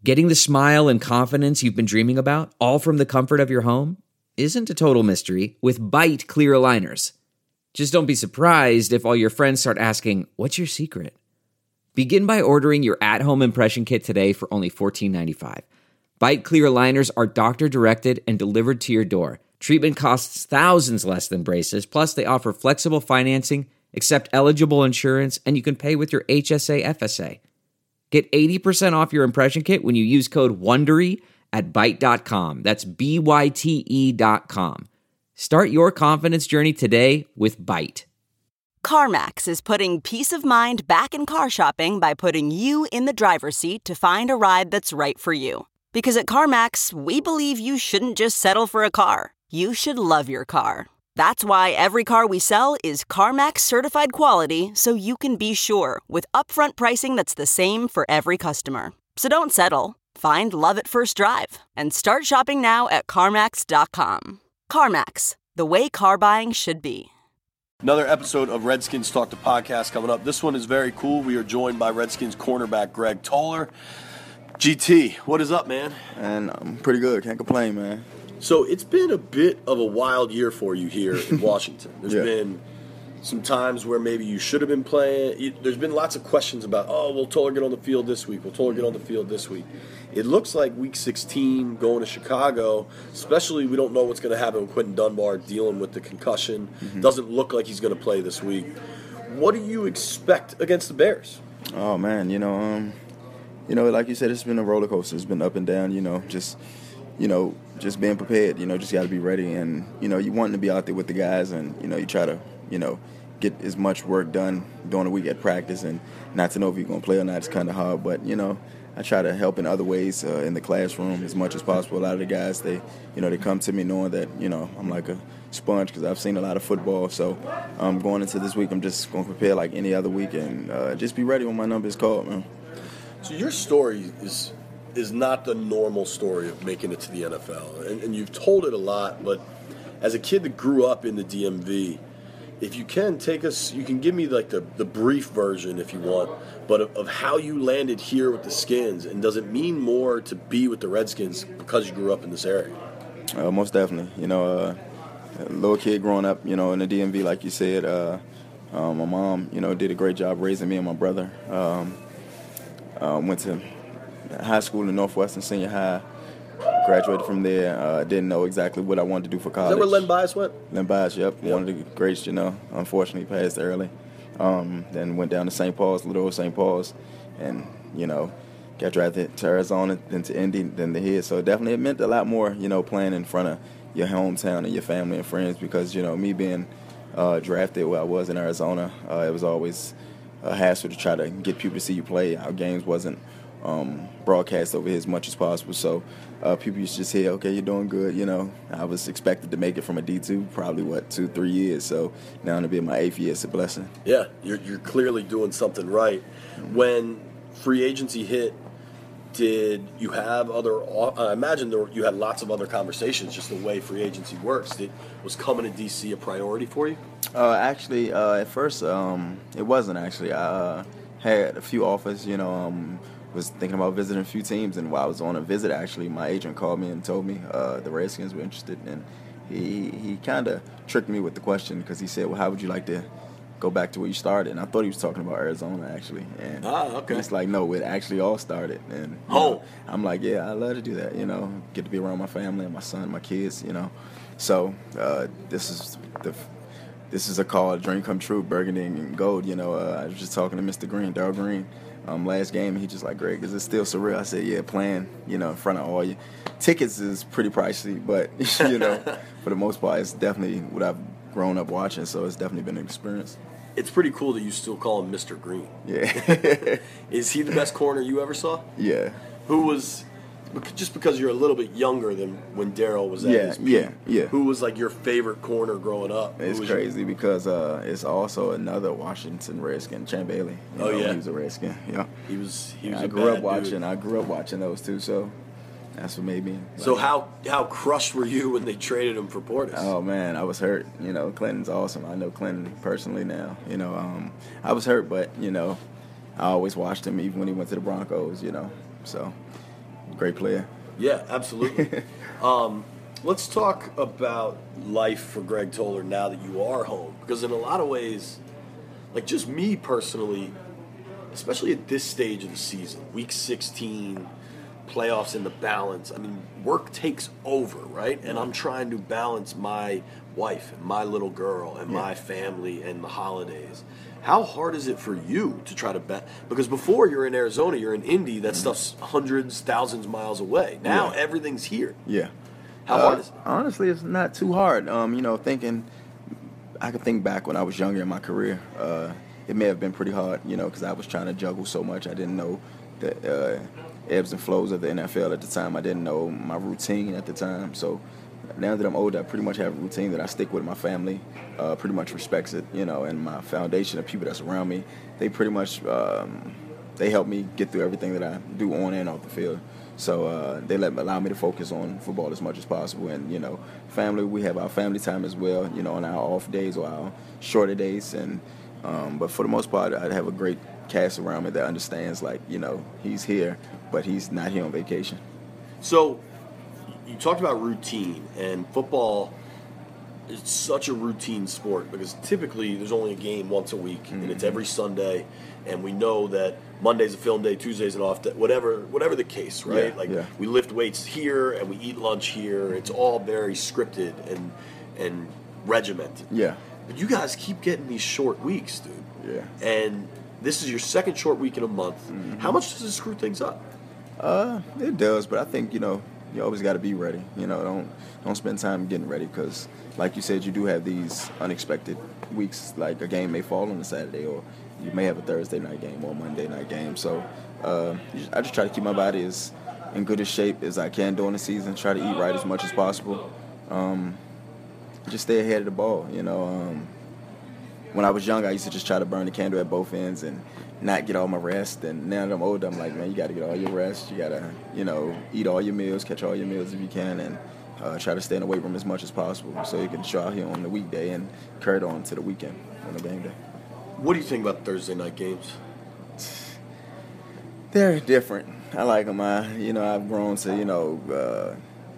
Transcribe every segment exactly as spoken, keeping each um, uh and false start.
Getting the smile and confidence you've been dreaming about, all from the comfort of your home, isn't a total mystery with Byte clear aligners. Just don't be surprised if all your friends start asking, "What's your secret?" Begin by ordering your at-home impression kit today for only fourteen ninety-five. Byte clear aligners are doctor-directed and delivered to your door. Treatment costs thousands less than braces, plus they offer flexible financing, accept eligible insurance, and you can pay with your H S A F S A. Get eighty percent off your impression kit when you use code WONDERY at byte dot com. That's B Y T E dot com. Start your confidence journey today with Byte. CarMax is putting peace of mind back in car shopping by putting you in the driver's seat to find a ride that's right for you. Because at CarMax, we believe you shouldn't just settle for a car. You should love your car. That's why every car we sell is CarMax certified quality, so you can be sure with upfront pricing that's the same for every customer. So don't settle. Find love at first drive and start shopping now at CarMax dot com. CarMax, the way car buying should be. Another episode of Redskins Talk, the podcast coming up. This one is very cool. We are joined by Redskins cornerback Greg Toller. G T, what is up, man? And I'm pretty good. Can't complain, man. So it's been a bit of a wild year for you here in Washington. There's yeah. been some times where maybe you should have been playing. There's been lots of questions about, oh, will Toller get on the field this week? Will Toller get on the field this week? It looks like week sixteen going to Chicago, especially we don't know what's going to happen with Quentin Dunbar dealing with the concussion. Mm-hmm. Doesn't look like he's going to play this week. What do you expect against the Bears? Oh, man, you know, um, you know, like you said, it's been a roller coaster. It's been up and down, you know, just – you know, just being prepared, you know, just got to be ready. And, you know, you want to be out there with the guys and, you know, you try to, you know, get as much work done during the week at practice. And not to know if you're going to play or not is kind of hard. But, you know, I try to help in other ways uh, in the classroom as much as possible. A lot of the guys, they, you know, they come to me knowing that, you know, I'm like a sponge because I've seen a lot of football. So um, going into this week, I'm just going to prepare like any other week and uh, just be ready when my number is called, man. So your story is – is not the normal story of making it to the N F L. And, and you've told it a lot, but as a kid that grew up in the D M V, if you can take us, you can give me like the, the brief version if you want, but of, of how you landed here with the Skins, and does it mean more to be with the Redskins because you grew up in this area? Uh, most definitely. You know, uh, a little kid growing up, you know, in the D M V, like you said, uh, uh, my mom, you know, did a great job raising me and my brother. Um, uh, went to high school in Northwestern Senior High, graduated from there. Uh, didn't know exactly what I wanted to do for college. Is that where Len Bias went? Len Bias, yep. yep. One of the greats, you know. Unfortunately, passed early. Um, then went down to Saint Paul's, Little Old Saint Paul's, and, you know, got drafted to Arizona, then to Indy, then to here. So definitely it meant a lot more, you know, playing in front of your hometown and your family and friends because, you know, me being uh, drafted where I was in Arizona, uh, it was always a hassle to try to get people to see you play. Our games wasn't Um, broadcast over here as much as possible. So uh, people used to just hear, okay, you're doing good. You know, I was expected to make it from a D two, probably, what, two, three years. So now to be in my eighth year, it's a blessing. Yeah, you're, you're clearly doing something right. When free agency hit, did you have other – I imagine there were, you had lots of other conversations, just the way free agency works. Did, was coming to D C a priority for you? Uh, actually, uh, at first, um, it wasn't actually. I uh, had a few offers, you know, um, was thinking about visiting a few teams, and while I was on a visit, actually, my agent called me and told me uh, the Redskins were interested, and he he kind of tricked me with the question because he said, well, how would you like to go back to where you started? And I thought he was talking about Arizona, actually. And ah, okay. He's like, no, it actually all started. And oh. know, I'm like, yeah, I'd love to do that, you know, get to be around my family and my son, my kids, you know. So uh, this is the this is a call, a dream come true, burgundy and gold, you know. Uh, I was just talking to Mister Green, Darryl Green, Um, last game, and he just like, Greg, is it still surreal? I said, yeah, playing, you know, in front of all you. Tickets is pretty pricey, but, you know, for the most part, it's definitely what I've grown up watching, so it's definitely been an experience. It's pretty cool that you still call him Mister Green. Yeah. Is he the best corner you ever saw? Yeah. Who was, just because you're a little bit younger than when Darryl was at yeah, his peak, yeah, yeah. who was like your favorite corner growing up? It's crazy your... because uh, it's also another Washington Redskin, Champ Bailey. You oh, know, yeah. He was a Redskin, yeah. He was, he was I a grew bad up watching, dude. I grew up watching those two, so that's what made me. Like, so how how crushed were you when they traded him for Portis? Oh, man, I was hurt. You know, Clinton's awesome. I know Clinton personally now. You know, um, I was hurt, but, you know, I always watched him even when he went to the Broncos, you know. So great player. Yeah, absolutely. um, let's talk about life for Greg Toller now that you are home. Because in a lot of ways, like just me personally, especially at this stage of the season, week sixteen, playoffs in the balance, I mean, work takes over, right? And I'm trying to balance my wife and my little girl and Yeah. my family and the holidays. How hard is it for you to try to bet? Because before you're in Arizona, you're in Indy, that stuff's hundreds, thousands of miles away. Now Yeah. everything's here. Yeah. How Uh, hard is it? Honestly, it's not too hard. Um, you know, thinking, I can think back when I was younger in my career. Uh, it may have been pretty hard, you know, because I was trying to juggle so much. I didn't know the uh, ebbs and flows of the N F L at the time. I didn't know my routine at the time. So now that I'm older, I pretty much have a routine that I stick with. My family uh, pretty much respects it, you know, and my foundation of people that's around me, they pretty much, um, they help me get through everything that I do on and off the field. So uh, they let allow me to focus on football as much as possible. And, you know, family, we have our family time as well, you know, on our off days or our shorter days. And um, but for the most part, I have a great cast around me that understands, like, you know, he's here, but he's not here on vacation. So you talked about routine, and football is such a routine sport because typically there's only a game once a week, mm-hmm. and it's every Sunday, and we know that Monday's a film day, Tuesday's an off day, whatever, whatever the case, right? Yeah, like yeah. we lift weights here and we eat lunch here. It's all very scripted and and regimented. Yeah. But you guys keep getting these short weeks, dude. Yeah. And this is your second short week in a month. Mm-hmm. How much does it screw things up? Uh, it does, but I think, you know, you always got to be ready. You know, don't don't spend time getting ready because, like you said, you do have these unexpected weeks. Like a game may fall on a Saturday, or you may have a Thursday night game or a Monday night game. So uh, I just try to keep my body as in good a shape as I can during the season. Try to eat right as much as possible. Um, just stay ahead of the ball. You know, um, when I was young, I used to just try to burn the candle at both ends and not get all my rest. And now that I'm older, I'm like, man, you got to get all your rest. You got to, you know, eat all your meals, catch all your meals if you can, and uh, try to stay in the weight room as much as possible so you can show out here on the weekday and carry it on to the weekend on the game day. What do you think about Thursday night games? They're different. I like them. I, you know, I've grown to, you know, uh,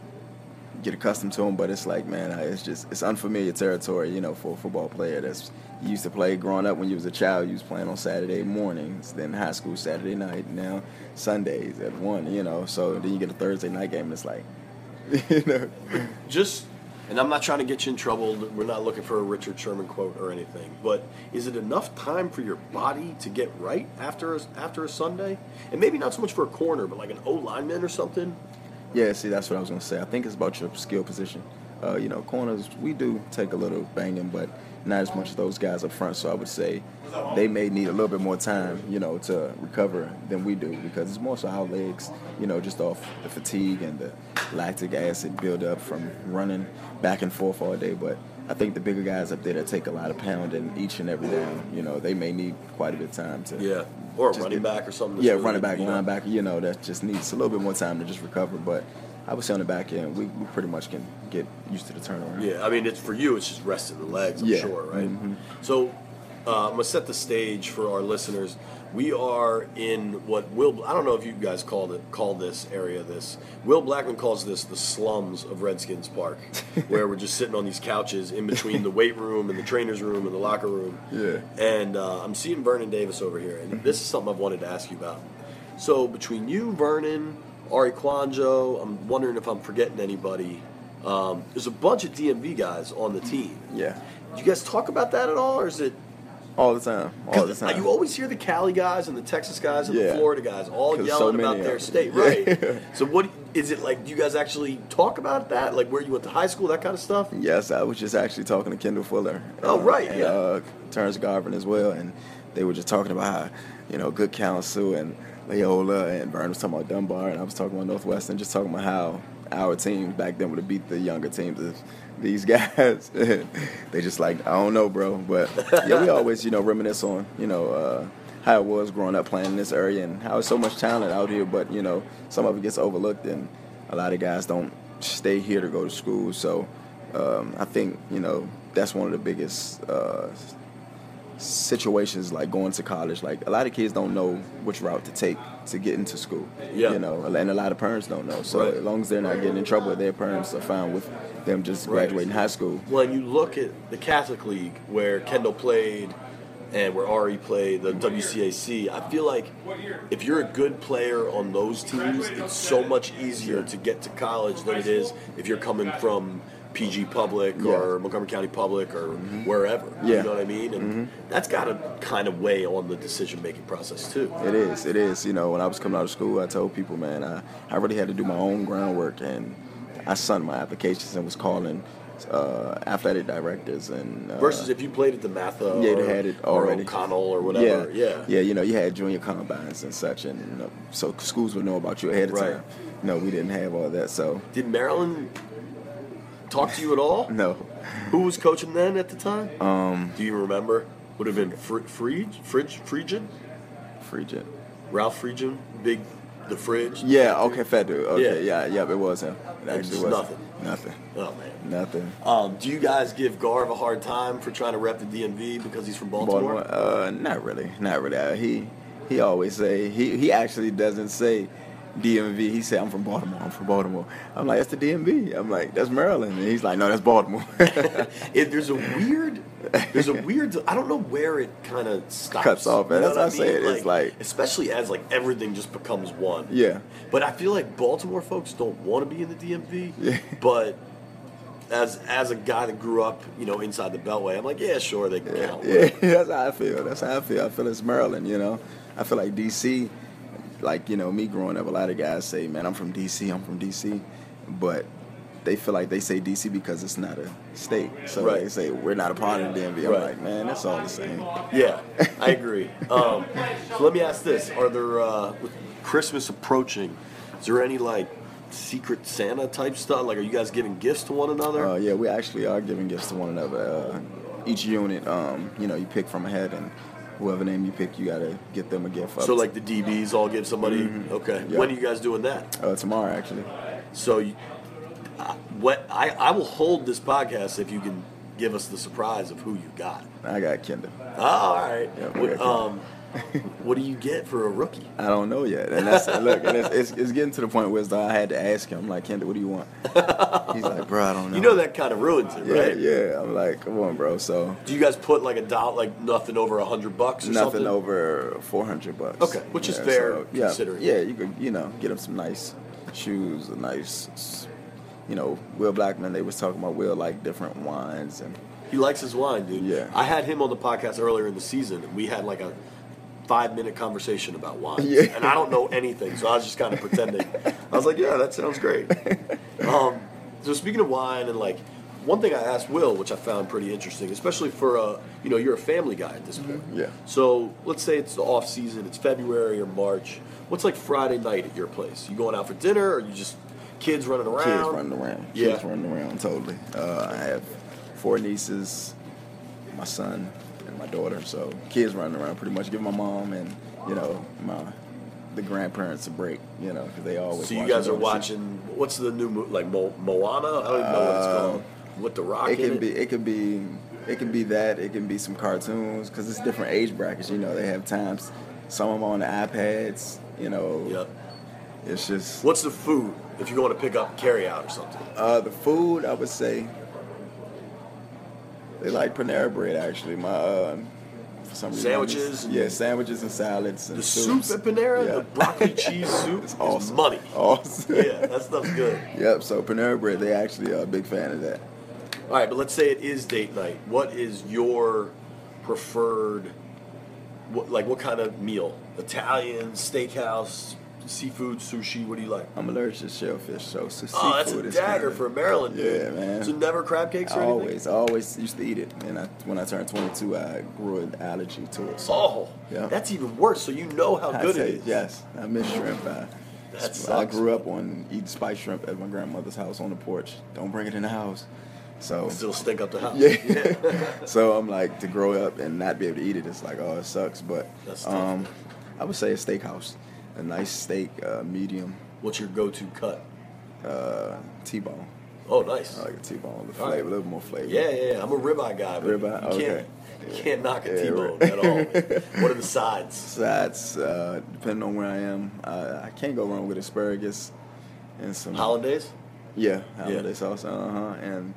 get accustomed to them, but it's like, man, it's just, it's unfamiliar territory, you know, for a football player that's you used to play growing up when you was a child. You was playing on Saturday mornings, then high school Saturday night, now Sundays at one, you know. So then you get a Thursday night game, and it's like, you know. Just, and I'm not trying to get you in trouble. We're not looking for a Richard Sherman quote or anything. But is it enough time for your body to get right after a, after a Sunday? And maybe not so much for a corner, but like an O lineman or something. Yeah, see, that's what I was going to say. I think it's about your skill position. Uh, you know, corners, we do take a little banging, but not as much as those guys up front. So I would say they may need a little bit more time, you know, to recover than we do because it's more so our legs, you know, just off the fatigue and the lactic acid buildup from running back and forth all day. But I think the bigger guys up there that take a lot of pounding each and every down, you know, they may need quite a bit of time to. Yeah, or a just running get, back or something. Yeah, really running back, you know. linebacker, you know, that just needs a little bit more time to just recover. But I would say on the back end, we, we pretty much can get used to the turnaround. Yeah, I mean, it's for you, it's just resting the legs, I'm Yeah. sure, right? Mm-hmm. So uh, I'm going to set the stage for our listeners. We are in what Will, I don't know if you guys called it, call this area this. Will Blackman calls this the slums of Redskins Park, where we're just sitting on these couches in between the weight room and the trainer's room and the locker room. Yeah. And uh, I'm seeing Vernon Davis over here, and this is something I've wanted to ask you about. So between you, Vernon, Ari Kwanjo, I'm wondering if I'm forgetting anybody. Um, there's a bunch of D M V guys on the team. Yeah. Do you guys talk about that at all, or is it? All the time. All the 'Cause time. You always hear the Cali guys and the Texas guys and the Yeah. Florida guys all 'Cause yelling so about many their of them. state, right? So what is it like? Do you guys actually talk about that, like where you went to high school, that kind of stuff? Yes, I was just actually talking to Kendall Fuller. Oh, uh, right, and, yeah. Uh, Terrence Garvin as well, and they were just talking about how, you know, good counsel and Loyola, and Vern was talking about Dunbar, and I was talking about Northwestern, just talking about how our team back then would have beat the younger teams of these guys. They just like, I don't know, bro. But yeah, we always, you know, reminisce on, you know, uh, how it was growing up playing in this area and how it's so much talent out here, but, you know, some of it gets overlooked and a lot of guys don't stay here to go to school. So um, I think, you know, that's one of the biggest uh, situations, like going to college. Like a lot of kids don't know which route to take to get into school. Yeah. You know, and a lot of parents don't know. So Right. as long as they're not getting in trouble, their parents are fine with them just Right. graduating high school. When you look at the Catholic League, where Kendall played and where Ari played, the W C A C, I feel like if you're a good player on those teams, it's so much easier to get to college than it is if you're coming from P G Public Yeah. or Montgomery County Public or wherever. Yeah. You know what I mean? And that's got to kind of weigh on the decision-making process, too. It is. It is. You know, when I was coming out of school, I told people, man, I, I really had to do my own groundwork, and I sent my applications and was calling uh, athletic directors and uh, Versus if you played at the Matha yeah, or, they had it or already. O'Connell or whatever. Yeah, Yeah. yeah. You know, you had junior combines and such, and you know, so schools would know about you ahead of Right. time. No, we didn't have all that. So Did Maryland talk to you at all? no, Who was coaching then at the time? Um, Do you remember? Would have been Fr- Fridge, Fridge, Friedgen? Frigid. Ralph Friedgen, big, the fridge. Yeah. Okay, fat dude. Okay. Yeah. Yeah. Yeah. It was him. It And actually just was nothing. Nothing. Oh man. Nothing. Um, do you guys give Garv a hard time for trying to rep the D M V because he's from Baltimore? Baltimore? Uh, not really, not really. Uh, he he always say he he actually doesn't say D M V. He said I'm from Baltimore. I'm from Baltimore. I'm like, that's the D M V. I'm like, that's Maryland. And he's like, no, that's Baltimore. It, there's a weird, there's a weird. I don't know where it kind of stops. Cuts off, man. You know That's what what I said. It's like- especially as like everything just becomes one. Yeah. But I feel like Baltimore folks don't want to be in the D M V. Yeah. But as as a guy that grew up, you know, inside the Beltway, I'm like, yeah, sure, they can count. Yeah, that's how I feel. That's how I feel. I feel it's Maryland, you know. I feel like D C, like, you know, me growing up, a lot of guys say, man, I'm from D C, I'm from D C. But they feel like they say D C because it's not a state. So Right. they say, we're not a part of the D M V. I'm Right. like, man, that's all the same. Yeah, I agree. Um, so let me ask this: Are there, uh, with Christmas approaching, is there any like secret Santa type stuff? Like, are you guys giving gifts to one another? Uh, yeah, we actually are giving gifts to one another. Uh, each unit, um, you know, you pick from a head, and whoever name you pick, you got to get them a gift. Up so like the D Bs all give somebody. Okay. Yeah. When are you guys doing that? uh, tomorrow, actually. So, you, uh, what I I will hold this podcast if you can give us the surprise of who you got. I got Kendall. Oh, all right. Yeah, we what, got um, what do you get for a rookie? I don't know yet, and that's look, and it's, it's, it's getting to the point where it's like I had to ask him. I'm like, Kendall, what do you want? He's like, bro, I don't know. You know that kind of ruins it, Yeah, right? yeah. I'm like, come on, bro. So Do you guys put like a dollar, like nothing over a hundred bucks or nothing something? over four hundred bucks. Okay, which is Yeah, fair so, yeah, considering. Yeah, you could, you know, get him some nice shoes, a nice, you know, Will Blackman. They was talking about Will like different wines and. He likes his wine, dude. Yeah. I had him on the podcast earlier in the season, and we had like a five-minute conversation about wine. Yeah. And I don't know anything, so I was just kind of pretending. I was like, yeah, that sounds great. Um, so speaking of wine, and like, one thing I asked Will, which I found pretty interesting, especially for, uh, you know, you're a family guy at this point. Yeah. So let's say it's the off season, it's February or March. What's like Friday night at your place? You going out for dinner, or you just kids running around? Kids running around. Yeah. Kids running around, totally. Uh, I have four nieces, my son, and my daughter. So kids running around pretty much. Give my mom and, you know, my the grandparents a break, you know, because they always So you watch guys are them. watching, what's the new, mo- like Mo- Moana? I don't even know what it's called. With the rock It in can it? be, it can be, it can be that. It can be some cartoons because it's different age brackets. You know, they have times. Some of them on the iPads. You know, Yep. it's just What's the food if you're going to pick up carry out or something? uh, the food. I would say they like Panera Bread. Actually, my uh, for some reason, Sandwiches? yeah, sandwiches and salads and The soups. soup at Panera, Yeah. the broccoli cheese soup, It's is awesome. money. Awesome. Yeah, that stuff's good. Yep. So Panera Bread, they actually are a big fan of that. All right, but let's say it is date night. What is your preferred, what, like what kind of meal? Italian, steakhouse, seafood, sushi? What do you like? I'm allergic to shellfish, so, so Oh, that's seafood a is dagger kinda- for a Maryland dude. Yeah, man. So never crab cakes or I anything? always, I always used to eat it, and I, when I turned twenty-two, I grew an allergy to it. So Oh, Yeah. that's even worse. So you know how I good say, it is. yes, I miss shrimp. I, That I sucks. grew up on eating spiced shrimp at my grandmother's house on the porch. Don't bring it in the house. So Still stink up the house. yeah. So I'm like, to grow up and not be able to eat it, it's like, oh, it sucks. But That's tough. um, I would say a steakhouse, a nice steak, uh, medium, What's your go-to cut? uh, T-bone. Oh, nice. I like a T-bone, the All flavor, right. a little more flavor. Yeah, yeah, yeah. I'm a ribeye guy. But Ribeye? You can't, Okay. you Yeah. can't knock a Yeah, T-bone right. at all. What are the sides? Sides, uh, depending on where I am, uh, I can't go wrong with asparagus and some Hollandaise? Yeah, hollandaise sauce, uh huh, and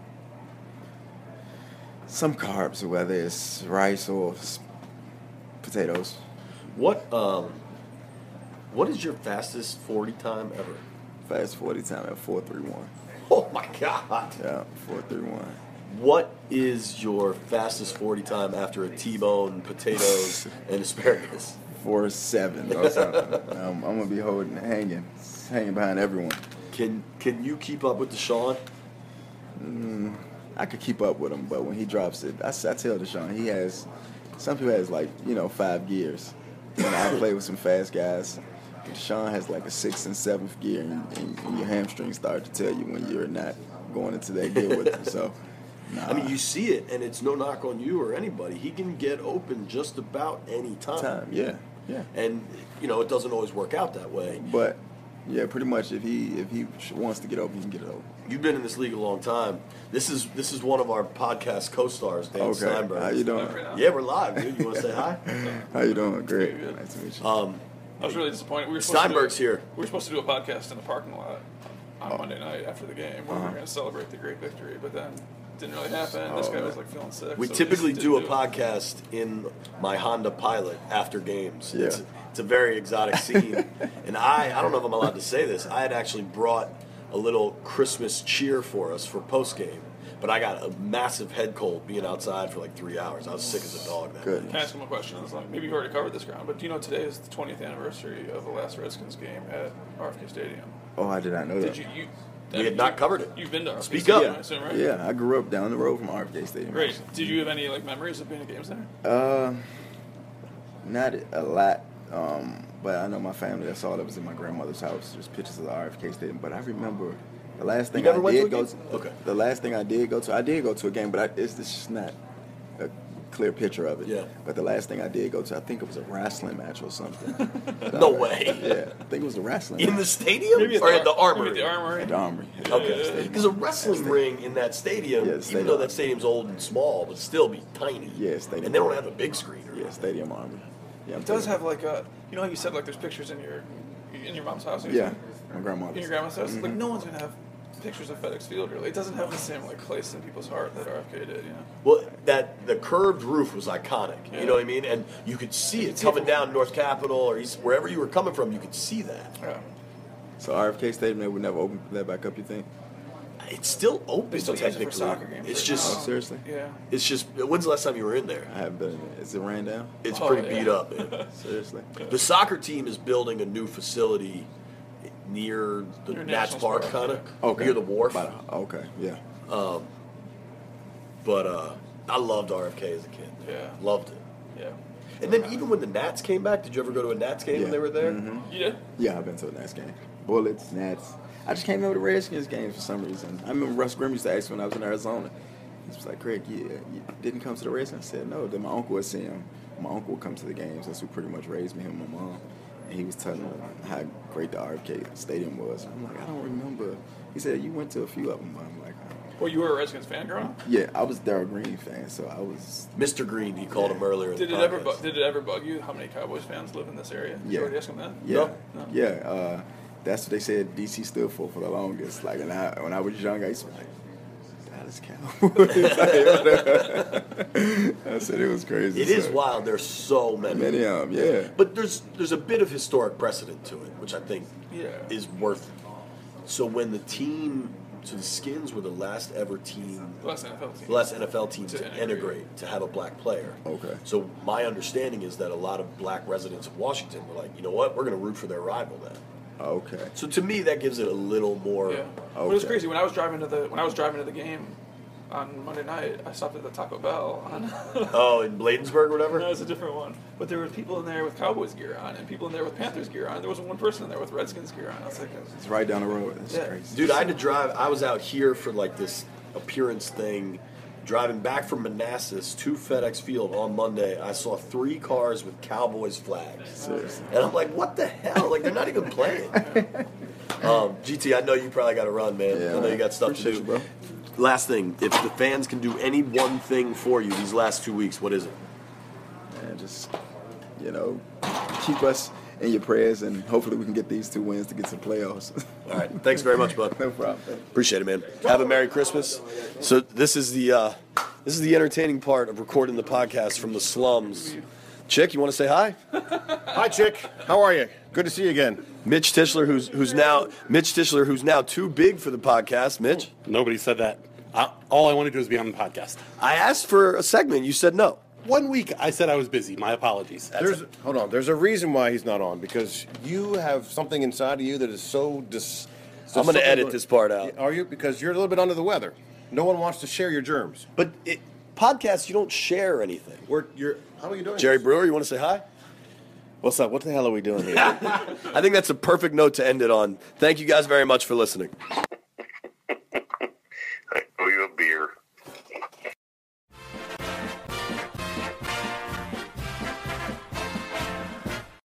some carbs, whether it's rice or s- potatoes. What um, what is your fastest forty time ever? Fast forty time at four three one. Oh my God! Yeah, four three one. What is your fastest forty time after a T-bone, potatoes, and asparagus? Four seven or something. um, I'm gonna be holding, hanging, hanging behind everyone. Can can you keep up with Deshaun? Mm, I could keep up with him, but when he drops it, I, s- I tell Deshaun he has. Some people has like you know five gears. You know, I play with some fast guys. Deshaun has like a sixth and seventh gear, and, and, and your hamstrings start to tell you when you're not going into that gear with him. So, nah. I mean, you see it, and it's no knock on you or anybody. He can get open just about any time. time, yeah, yeah. And you know, it doesn't always work out that way. But yeah, pretty much if he if he wants to get open, he can get it open. You've been in this league a long time. This is this is one of our podcast co-stars, Dan Okay, Steinberg. how you doing? Yeah, we're live, dude. You want to say hi? How you doing? Great. Good. Nice to meet you. Um, I was really disappointed. We were supposed Steinberg's to do, here. We were supposed to do a podcast in the parking lot on Oh. Monday night after the game where Uh-huh. we were going to celebrate the great victory, but then it didn't really happen. This Oh, guy man. was like feeling sick. we so typically just do a didn't it. podcast in my Honda Pilot after games. Yeah. It's, it's a very exotic scene. And I, I don't know if I'm allowed to say this, I had actually brought a little Christmas cheer for us for post-game. But I got a massive head cold being outside for like three hours. I was sick as a dog that Good. night. Can I ask him a question? It's like, maybe you already covered this ground, but do you know today is the twentieth anniversary of the last Redskins game at R F K Stadium? Oh, I did not know that. Did you? you We had not covered it. You've been to R F K Speak Stadium, up. I assume, right? Yeah, I grew up down the road from R F K Stadium. Great. Did you have any like memories of being at games there? Uh, not a lot, um, but I know my family. That's all that was in my grandmother's house. Just pictures of the R F K Stadium. But I remember the last thing never I went to did a go game? to. Okay. The last thing I did go to, I did go to a game, but I, it's, it's just not a clear picture of it. Yeah. But the last thing I did go to, I think it was a wrestling match or something. No way. Yeah, I think it was a wrestling In the match stadium? Maybe at or the, at the Ar- Armory? Maybe at the Armory. at the Armory. At the Okay. stadium. Because a wrestling ring in that stadium, Yeah, the even stadium. though that stadium's old and small, would still be tiny. Yeah, stadium. And they don't have a big screen. Or Yeah, Stadium Armory. Yeah, I'm It does telling have like a, you know how you said like there's pictures in your in your mom's house? you. and Yeah, everything? my grandmother's. In your grandma's house? Mhm. Like no one's gonna have pictures of FedEx Field really. It doesn't have the same like place in people's heart that R F K did, you know? Well, that the curved roof was iconic. Yeah. You know what I mean? And you could see You it could see coming it down North Capitol or East, wherever you were coming from. You could see that. Yeah. So R F K Stadium, they would never open that back up. You think? It's still open. They still use it for technically. soccer games It's right just. Oh, seriously? Yeah. It's just. When's the last time you were in there? I haven't been in there. Is it ran down? It's Oh, pretty yeah. beat up. Man. Seriously? The soccer team is building a new facility near the Near Nats National Park, Park. kind of Okay. near the wharf. By the- okay, yeah. But uh, I loved R F K as a kid. Yeah. Loved it. Yeah. And then even when the Nats came back, did you ever go to a Nats game Yeah. when they were there? Mhm. You did? Yeah, I've been to a Nats game. Bullets, Nats. I just can't remember the Redskins games for some reason. I remember Russ Grimm used to ask me when I was in Arizona. He was like, Craig, you, you didn't come to the Redskins? I said, no. Then my uncle would see him. My uncle would come to the games. That's who pretty much raised me, him and my mom. And he was telling me how great the R F K Stadium was. I'm like, I don't remember. He said, you went to a few of them. I'm like, oh. Well, you were a Redskins fan growing up? Yeah, I was Darryl Green fan, so I was. Mister Green, he called him earlier. in Did the it ever podcast. bu- did it ever bug you how many Cowboys fans live in this area? Did Yeah. you already ask him that? Yeah, No? No? yeah. Uh, that's what they said D C stood for for the longest. Like, and I, when I was young, I used to be like, Dallas Cowboys. I said it was crazy. It is so- wild. There's so many. Many of them, yeah. But there's there's a bit of historic precedent to it, which I think Yeah. is worth. So when the team, so the Skins were the last ever team, The last N F L team. the last N F L team to, To integrate. integrate. to have a black player. Okay. So my understanding is that a lot of black residents of Washington were like, you know what, we're going to root for their rival now. Okay. So to me, that gives it a little more. Yeah. But it was Okay. crazy when I was driving to the when I was driving to the game on Monday night. I stopped at the Taco Bell. On Oh, in Bladensburg or whatever. no, it's a different one. But there were people in there with Cowboys gear on, and people in there with Panthers gear on. There wasn't one person in there with Redskins gear on. I was like, It's right down the road. That's Yeah. crazy. Dude, I had to drive. I was out here for like this appearance thing, driving back from Manassas to FedEx Field on Monday. I saw three cars with Cowboys flags. Seriously. And I'm like, what the hell? Like, they're not even playing. Um, G T, I know you probably got to run, man. Yeah, I know you got stuff to do. you, bro. Last thing, if the fans can do any one thing for you these last two weeks, what is it? And just, you know, keep us in your prayers, and hopefully we can get these two wins to get to the playoffs. All right. Thanks very much, bud. No problem. Appreciate it, man. Have a Merry Christmas. So this is the uh, this is the entertaining part of recording the podcast from the slums. Chick, you want to say hi? Hi, Chick. How are you? Good to see you again. Mitch Tischler, who's who's now Mitch Tischler, who's now too big for the podcast. Mitch, Nobody said that. I, all I want to do is be on the podcast. I asked for a segment. You said no. One week I said I was busy. My apologies. That's There's it. hold on. There's a reason why he's not on, because you have something inside of you that is so dis. so I'm going to something edit go- this part out. Are you? Because you're a little bit under the weather. No one wants to share your germs. But it, podcasts, you don't share anything. We're, you're. How are you doing? Jerry this? Brewer, you want to say hi? What's up? What the hell are we doing here? I think that's a perfect note to end it on. Thank you guys very much for listening.